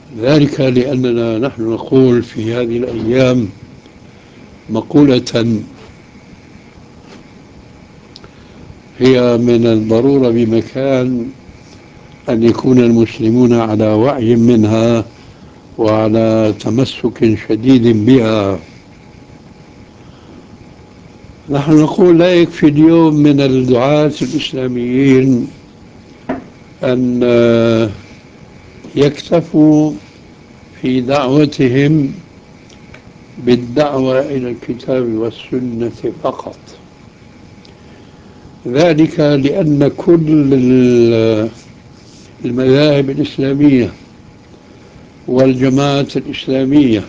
ذلك لأننا نحن نقول في هذه الأيام مقولة هي من الضرورة بمكان أن يكون المسلمون على وعي منها وعلى تمسك شديد بها. نحن نقول لا يكفي اليوم من الدعاة الإسلاميين أن يكتفوا في دعوتهم بالدعوة إلى الكتاب والسنة فقط، ذلك لأن كل المذاهب الإسلامية والجماعات الإسلامية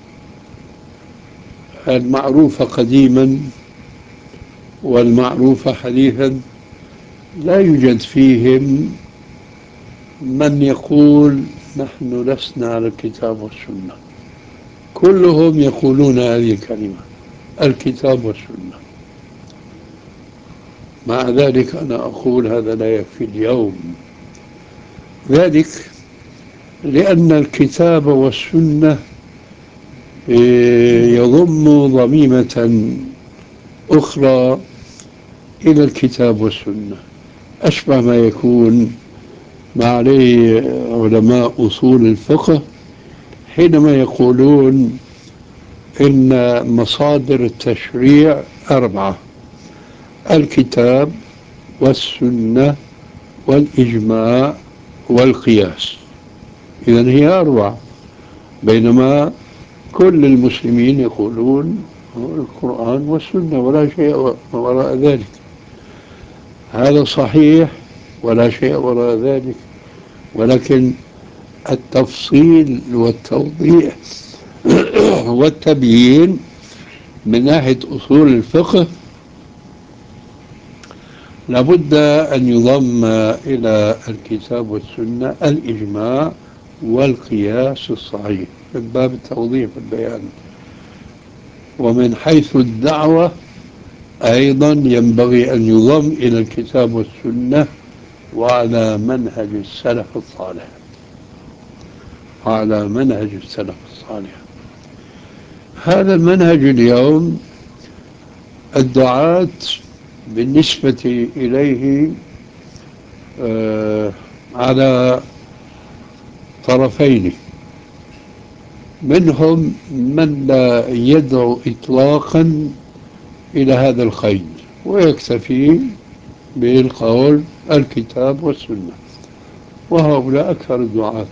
المعروفة قديما والمعروفة حديثا لا يوجد فيهم من يقول نحن لسنا على الكتاب والسنة. كلهم يقولون هذه الكلمة، الكتاب والسنة. مع ذلك أنا أقول هذا لا يكفي اليوم، ذلك لأن الكتاب والسنة يضم ضميمة أخرى إلى الكتاب والسنة، أشبه ما يكون ما عليه علماء أصول الفقه حينما يقولون إن مصادر التشريع 4: الكتاب والسنة والإجماع والقياس. إذن هي 4، بينما كل المسلمين يقولون القرآن والسنة ولا شيء وراء ذلك. هذا صحيح ولا شيء وراء ذلك، ولكن التفصيل والتوضيح والتبيين من ناحية أصول الفقه لابد أن يضم إلى الكتاب والسنة الإجماع والقياس الصحيح من باب التوضيح والبيان. ومن حيث الدعوة أيضا ينبغي أن يضم إلى الكتاب والسنة وعلى منهج السلف الصالح، على منهج السلف الصالح. هذا المنهج اليوم الدعاة بالنسبة إليه على طرفين: منهم من لا يدعو إطلاقا إلى هذا الخير ويكتفي بالقول الكتاب والسنة، وهؤلاء أكثر الدعاة.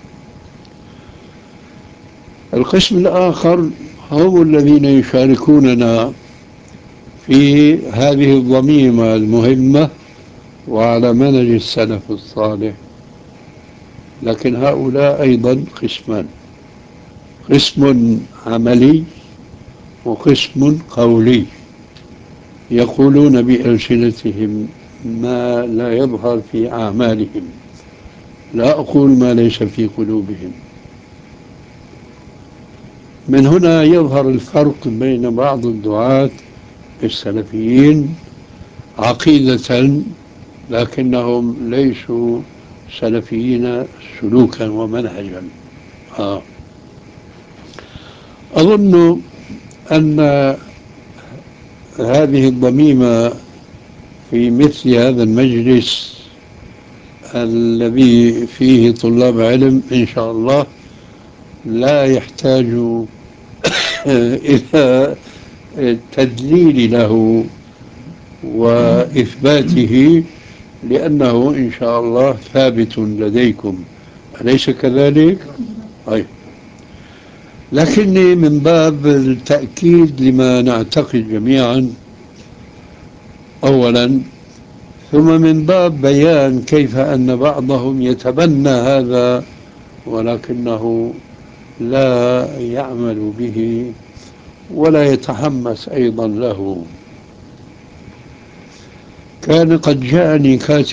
القسم الآخر هم الذين يشاركوننا في هذه الضميمة المهمة وعلى منهج السلف الصالح، لكن هؤلاء أيضا قسمان: قسم عملي وقسم قولي، يقولون بألسنتهم ما لا يظهر في أعمالهم، لا أقول ما ليس في قلوبهم. من هنا يظهر الفرق بين بعض الدعاة السلفيين عقيدة لكنهم ليسوا سلفيين سلوكا ومنهجا. أظن أن هذه الضميمة في مثل هذا المجلس الذي فيه طلاب علم إن شاء الله لا يحتاج إلى التدليل له وإثباته، لأنه إن شاء الله ثابت لديكم، أليس كذلك؟ طيب، لكني من باب التأكيد لما نعتقد جميعا أولا، ثم من باب بيان كيف أن بعضهم يتبنى هذا ولكنه لا يعمل به ولا يتحمس أيضا له. كان قد جاءني كاتب